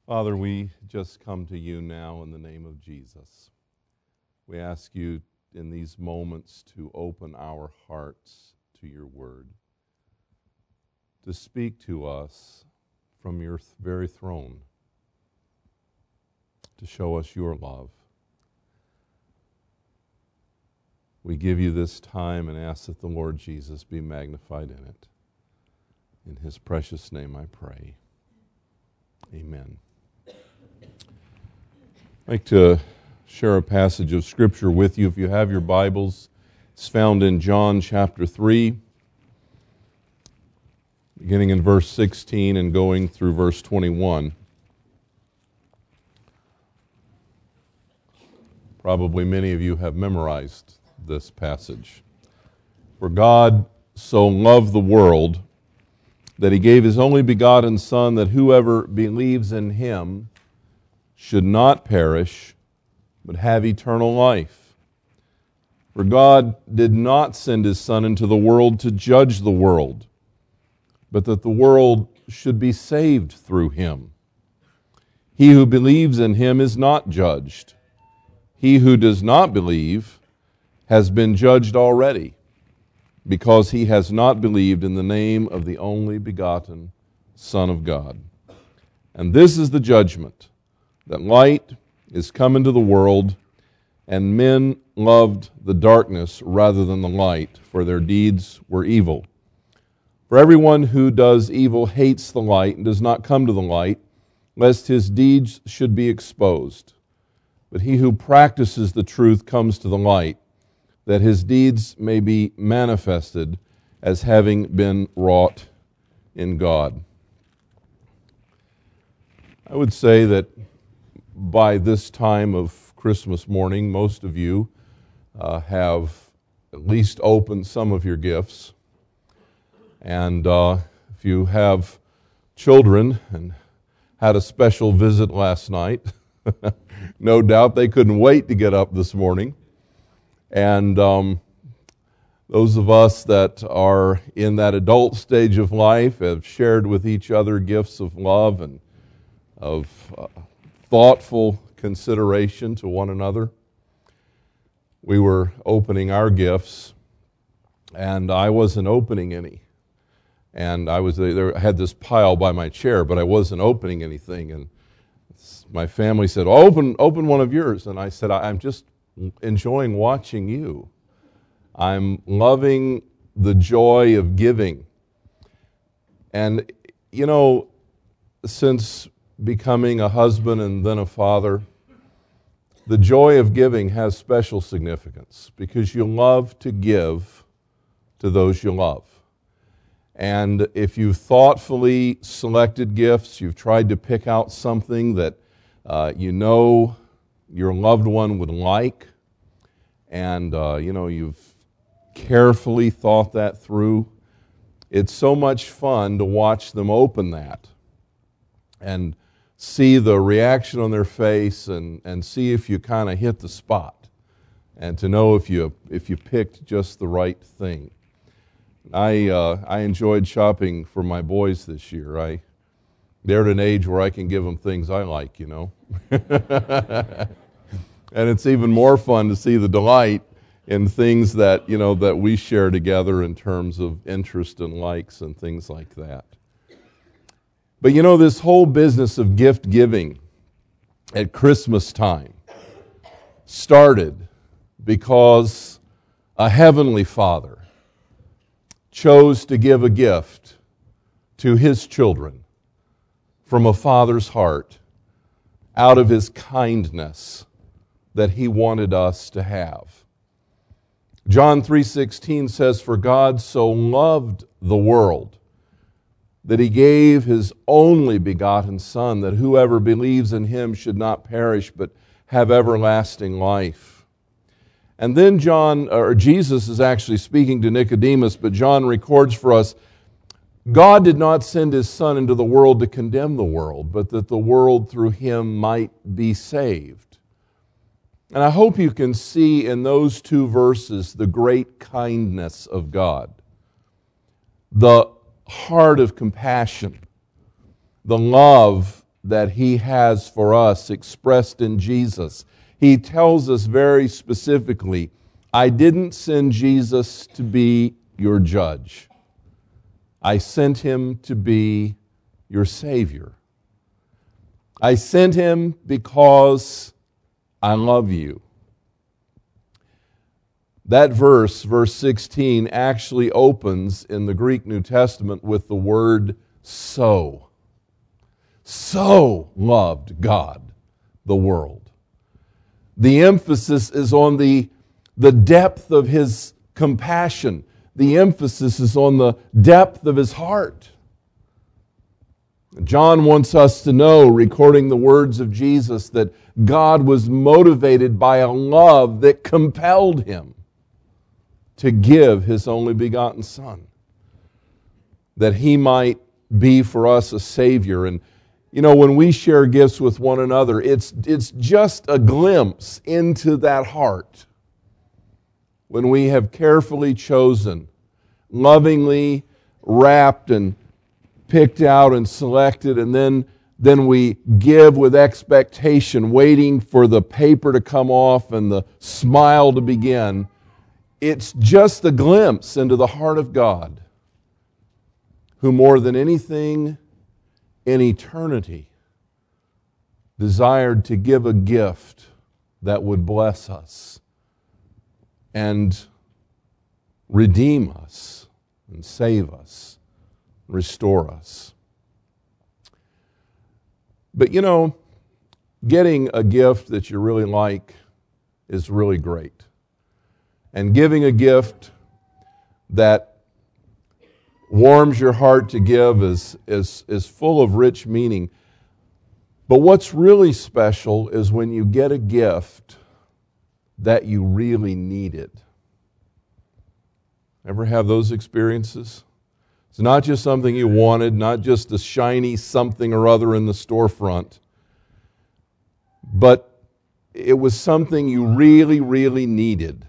Father, we just come to you now in the name of Jesus. We ask you in these moments to open our hearts to your word, to speak to us from your very throne, to show us your love. We give you this time and ask that the Lord Jesus be magnified in it. In his precious name I pray. Amen. I'd like to share a passage of Scripture with you. If you have your Bibles, it's found in John chapter 3, beginning in verse 16 and going through verse 21. Probably many of you have memorized this passage. For God so loved the world that he gave his only begotten Son, that whoever believes in him should not perish, but have eternal life. For God did not send his Son into the world to judge the world, but that the world should be saved through him. He who believes in him is not judged. He who does not believe has been judged already, because he has not believed in the name of the only begotten Son of God. And this is the judgment, that light is come into the world, and men loved the darkness rather than the light, for their deeds were evil. For everyone who does evil hates the light and does not come to the light, lest his deeds should be exposed. But he who practices the truth comes to the light, that his deeds may be manifested as having been wrought in God. I would say that by this time of Christmas morning, most of you have at least opened some of your gifts. And if you have children and had a special visit last night, no doubt they couldn't wait to get up this morning. And those of us that are in that adult stage of life have shared with each other gifts of love and of thoughtful consideration to one another. We were opening our gifts, and I wasn't opening any. And I had this pile by my chair, but I wasn't opening anything. And my family said, open one of yours. And I said, I'm just enjoying watching you. I'm loving the joy of giving. And, you know, since becoming a husband and then a father, the joy of giving has special significance because you love to give to those you love. And if you've thoughtfully selected gifts, you've tried to pick out something that you know your loved one would like, and you've carefully thought that through. It's so much fun to watch them open that and see the reaction on their face and see if you kind of hit the spot and to know if you picked just the right thing. I enjoyed shopping for my boys this year. They're at an age where I can give them things I like, you know. And it's even more fun to see the delight in things that, you know, that we share together in terms of interest and likes and things like that. But you know, this whole business of gift giving at Christmas time started because a heavenly Father chose to give a gift to his children from a father's heart out of his kindness that he wanted us to have. John 3:16 says, "For God so loved the world that he gave his only begotten Son, that whoever believes in him should not perish but have everlasting life." And then Jesus is actually speaking to Nicodemus, but John records for us, God did not send his Son into the world to condemn the world, but that the world through him might be saved. And I hope you can see in those two verses the great kindness of God, the heart of compassion, the love that He has for us expressed in Jesus. He tells us very specifically, I didn't send Jesus to be your judge. I sent Him to be your Savior. I sent Him because I love you. That verse 16, actually opens in the Greek New Testament with the word so. So loved God the world. The emphasis is on the depth of His compassion. The emphasis is on the depth of His heart. John wants us to know, recording the words of Jesus, that God was motivated by a love that compelled Him to give His only begotten Son, that He might be for us a Savior. And you know, when we share gifts with one another, it's just a glimpse into that heart. When we have carefully chosen, lovingly wrapped and picked out and selected, and then we give with expectation, waiting for the paper to come off and the smile to begin. It's just a glimpse into the heart of God, who more than anything in eternity desired to give a gift that would bless us and redeem us and save us, restore us. But you know, getting a gift that you really like is really great. And giving a gift that warms your heart to give is full of rich meaning. But what's really special is when you get a gift that you really needed. Ever have those experiences? It's not just something you wanted, not just a shiny something or other in the storefront, but it was something you really, really needed.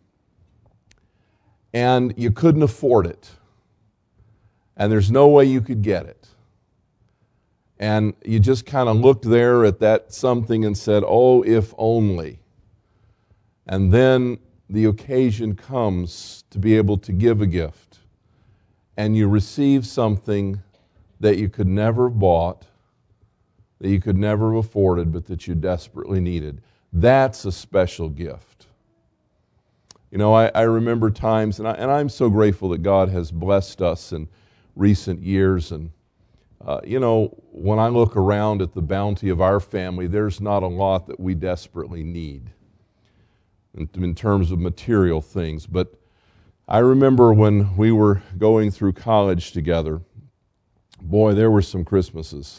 And you couldn't afford it. And there's no way you could get it. And you just kind of looked there at that something and said, oh, if only. And then the occasion comes to be able to give a gift. And you receive something that you could never have bought, that you could never have afforded, but that you desperately needed. That's a special gift. You know, I remember times, and I'm so grateful that God has blessed us in recent years. And, you know, when I look around at the bounty of our family, there's not a lot that we desperately need in terms of material things. But I remember when we were going through college together, boy, there were some Christmases.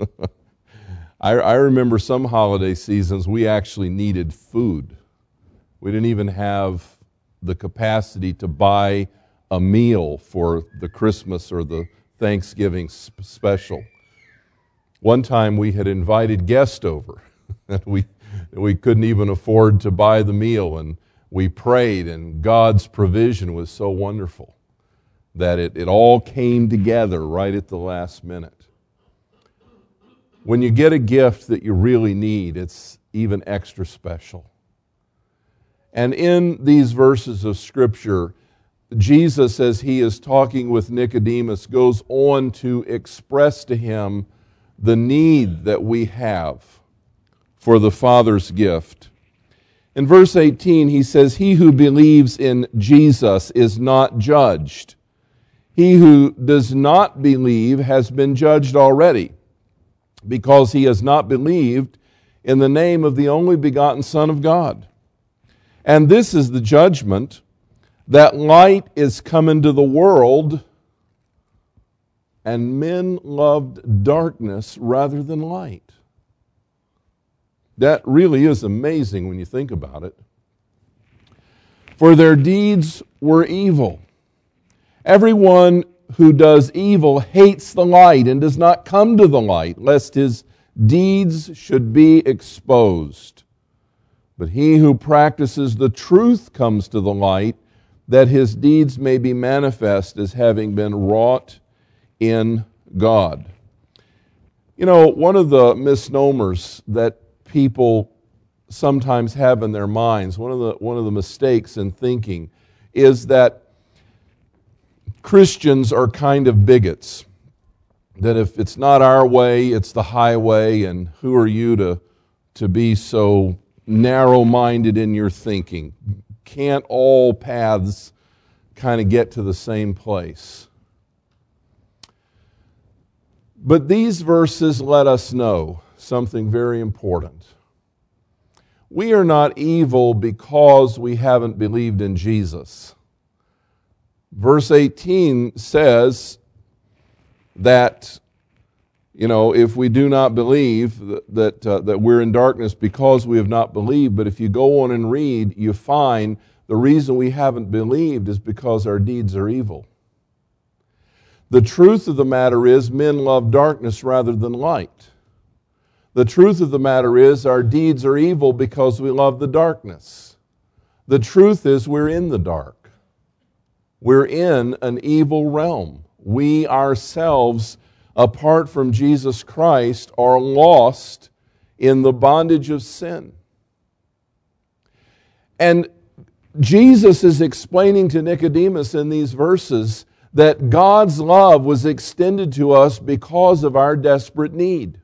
I remember some holiday seasons we actually needed food. We didn't even have the capacity to buy a meal for the Christmas or the Thanksgiving special. One time we had invited guests over, and we couldn't even afford to buy the meal, and we prayed, and God's provision was so wonderful that it all came together right at the last minute. When you get a gift that you really need, it's even extra special. And in these verses of Scripture, Jesus, as He is talking with Nicodemus, goes on to express to him the need that we have for the Father's gift. In verse 18, He says, "He who believes in Jesus is not judged. He who does not believe has been judged already, because he has not believed in the name of the only begotten Son of God. And this is the judgment, that light is come into the world, and men loved darkness rather than light." That really is amazing when you think about it. "For their deeds were evil. Everyone who does evil hates the light and does not come to the light, lest his deeds should be exposed. But he who practices the truth comes to the light, that his deeds may be manifest as having been wrought in God." You know, one of the misnomers that people sometimes have in their minds, one of the mistakes in thinking, is that Christians are kind of bigots. That if it's not our way, it's the highway, and who are you to be so narrow-minded in your thinking? Can't all paths kind of get to the same place? But these verses let us know something very important. We are not evil because we haven't believed in Jesus. Verse 18 says that, if we do not believe that we're in darkness because we have not believed, but if you go on and read, you find the reason we haven't believed is because our deeds are evil. The truth of the matter is men love darkness rather than light. The truth of the matter is our deeds are evil because we love the darkness. The truth is we're in the dark. We're in an evil realm. We ourselves, apart from Jesus Christ, are lost in the bondage of sin. And Jesus is explaining to Nicodemus in these verses that God's love was extended to us because of our desperate need.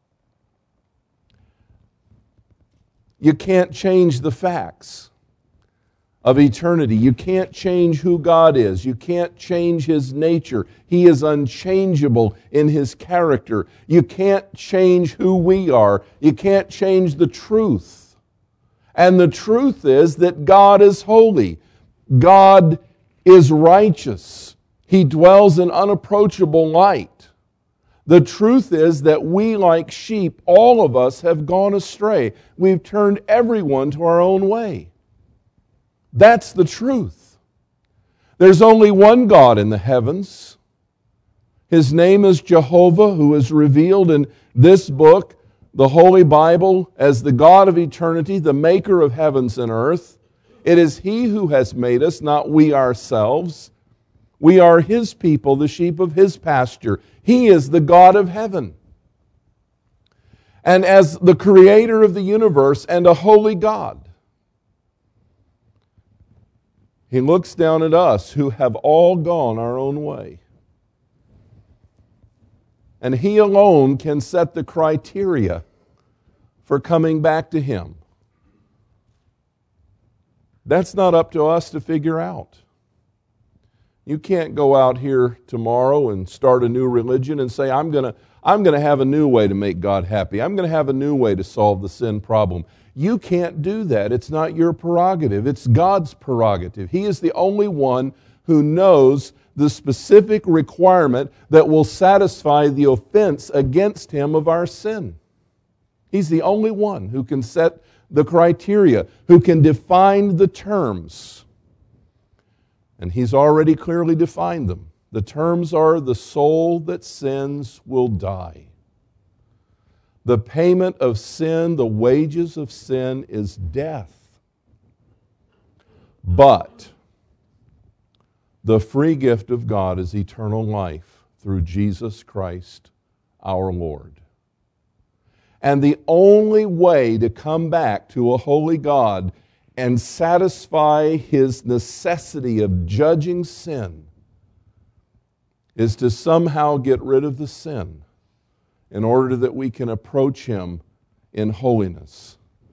You can't change the facts of eternity. You can't change who God is. You can't change His nature. He is unchangeable in His character. You can't change who we are. You can't change the truth. And the truth is that God is holy. God is righteous. He dwells in unapproachable light. The truth is that we, like sheep, all of us have gone astray. We've turned everyone to our own way. That's the truth. There's only one God in the heavens. His name is Jehovah, who is revealed in this book, the Holy Bible, as the God of eternity, the maker of heavens and earth. It is He who has made us, not we ourselves. We are His people, the sheep of His pasture. He is the God of heaven. And as the creator of the universe and a holy God, He looks down at us who have all gone our own way. And He alone can set the criteria for coming back to Him. That's not up to us to figure out. You can't go out here tomorrow and start a new religion and say, I'm going to have a new way to make God happy. I'm going to have a new way to solve the sin problem. You can't do that. It's not your prerogative. It's God's prerogative. He is the only one who knows the specific requirement that will satisfy the offense against Him of our sin. He's the only one who can set the criteria, who can define the terms. And He's already clearly defined them. The terms are, the soul that sins will die. The payment of sin, the wages of sin, is death. But the free gift of God is eternal life through Jesus Christ our Lord. And the only way to come back to a holy God and satisfy His necessity of judging sin is to somehow get rid of the sin in order that we can approach Him in holiness.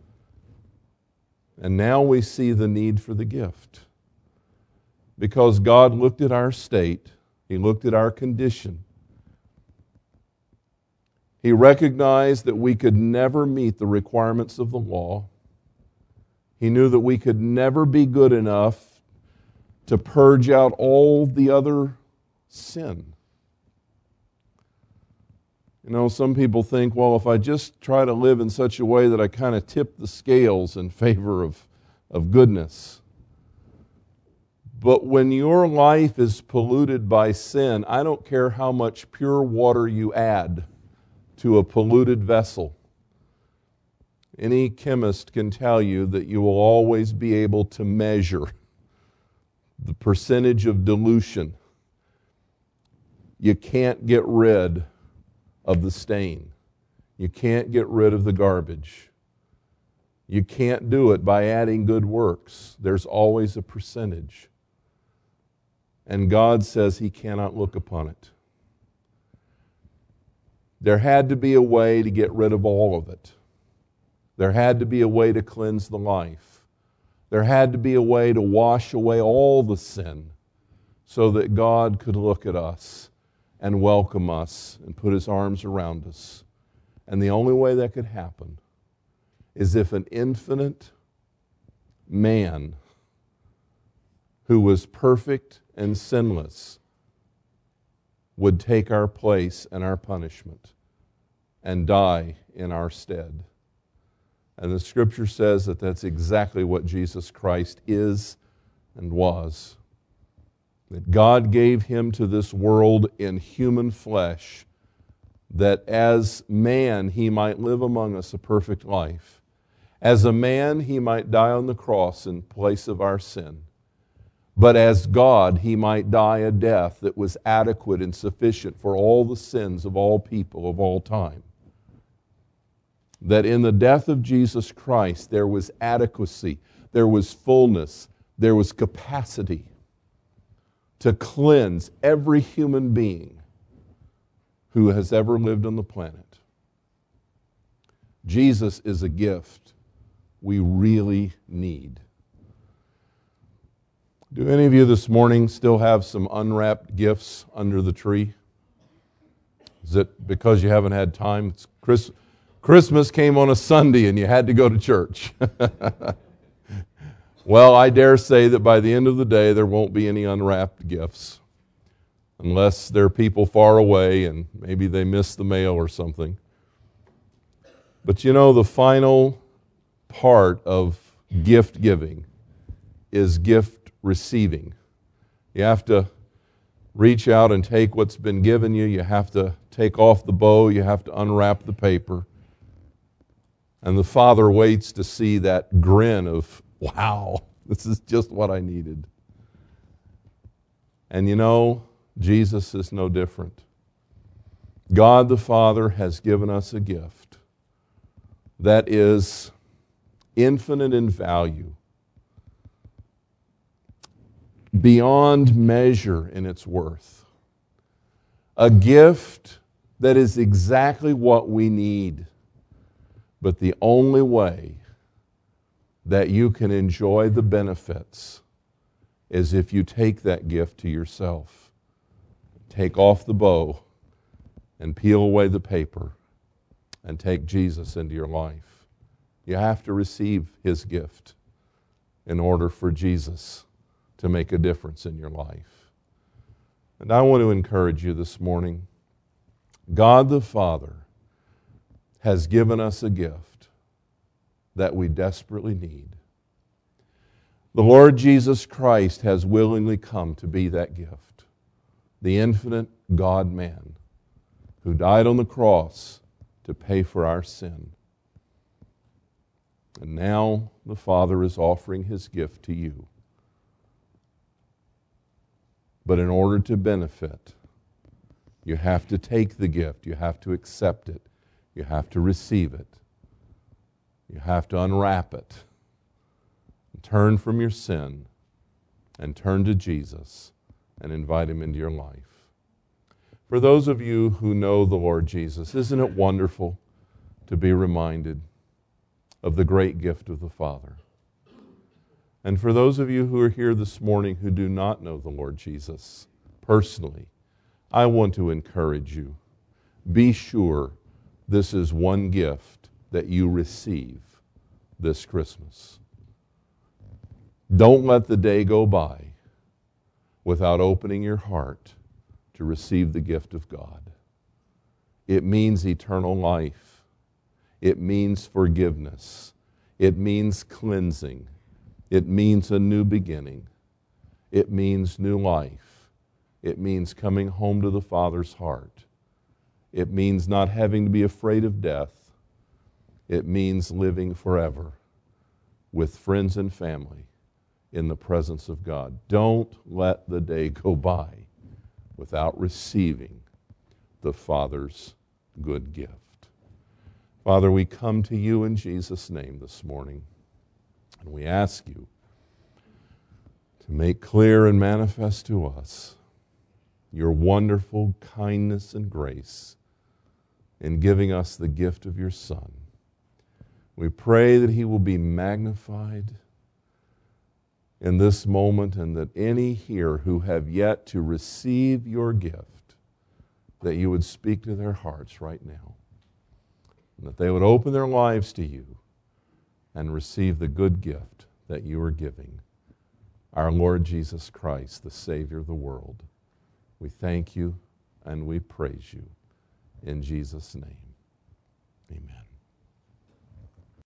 And now we see the need for the gift. Because God looked at our state, He looked at our condition. He recognized that we could never meet the requirements of the law. He knew that we could never be good enough to purge out all the other sin. You know, some people think, well, if I just try to live in such a way that I kind of tip the scales in favor of goodness. But when your life is polluted by sin, I don't care how much pure water you add to a polluted vessel. Any chemist can tell you that you will always be able to measure the percentage of dilution. You can't get rid of the stain. You can't get rid of the garbage. You can't do it by adding good works. There's always a percentage. And God says He cannot look upon it. There had to be a way to get rid of all of it. There had to be a way to cleanse the life. There had to be a way to wash away all the sin so that God could look at us and welcome us and put His arms around us. And the only way that could happen is if an infinite man who was perfect and sinless would take our place and our punishment and die in our stead. And the Scripture says that that's exactly what Jesus Christ is and was. That God gave Him to this world in human flesh, that as man He might live among us a perfect life. As a man He might die on the cross in place of our sin. But as God He might die a death that was adequate and sufficient for all the sins of all people of all time. That in the death of Jesus Christ there was adequacy, there was fullness, there was capacity to cleanse every human being who has ever lived on the planet. Jesus is a gift we really need. Do any of you this morning still have some unwrapped gifts under the tree? Is it because you haven't had time? Christmas came on a Sunday and you had to go to church. Well, I dare say that by the end of the day there won't be any unwrapped gifts. Unless there are people far away and maybe they missed the mail or something. But you know, the final part of gift giving is gift receiving. You have to reach out and take what's been given you. You have to take off the bow. You have to unwrap the paper. And the Father waits to see that grin of, wow, this is just what I needed. And you know, Jesus is no different. God the Father has given us a gift that is infinite in value, beyond measure in its worth. A gift that is exactly what we need. But the only way that you can enjoy the benefits is if you take that gift to yourself. Take off the bow and peel away the paper and take Jesus into your life. You have to receive His gift in order for Jesus to make a difference in your life. And I want to encourage you this morning. God the Father has given us a gift that we desperately need. The Lord Jesus Christ has willingly come to be that gift. The infinite God-man who died on the cross to pay for our sin. And now the Father is offering His gift to you. But in order to benefit, you have to take the gift, you have to accept it, you have to receive it, you have to unwrap it, and turn from your sin, and turn to Jesus, and invite Him into your life. For those of you who know the Lord Jesus, isn't it wonderful to be reminded of the great gift of the Father? And for those of you who are here this morning who do not know the Lord Jesus personally, I want to encourage you. Be sure this is one gift that you receive this Christmas. Don't let the day go by without opening your heart to receive the gift of God. It means eternal life. It means forgiveness. It means cleansing. It means a new beginning. It means new life. It means coming home to the Father's heart. It means not having to be afraid of death. It means living forever with friends and family in the presence of God. Don't let the day go by without receiving the Father's good gift. Father, we come to you in Jesus' name this morning, and we ask you to make clear and manifest to us your wonderful kindness and grace in giving us the gift of your Son. We pray that he will be magnified in this moment, and that any here who have yet to receive your gift, that you would speak to their hearts right now, and that they would open their lives to you and receive the good gift that you are giving, our Lord Jesus Christ, the Savior of the world. We thank you and we praise you in Jesus' name. Amen.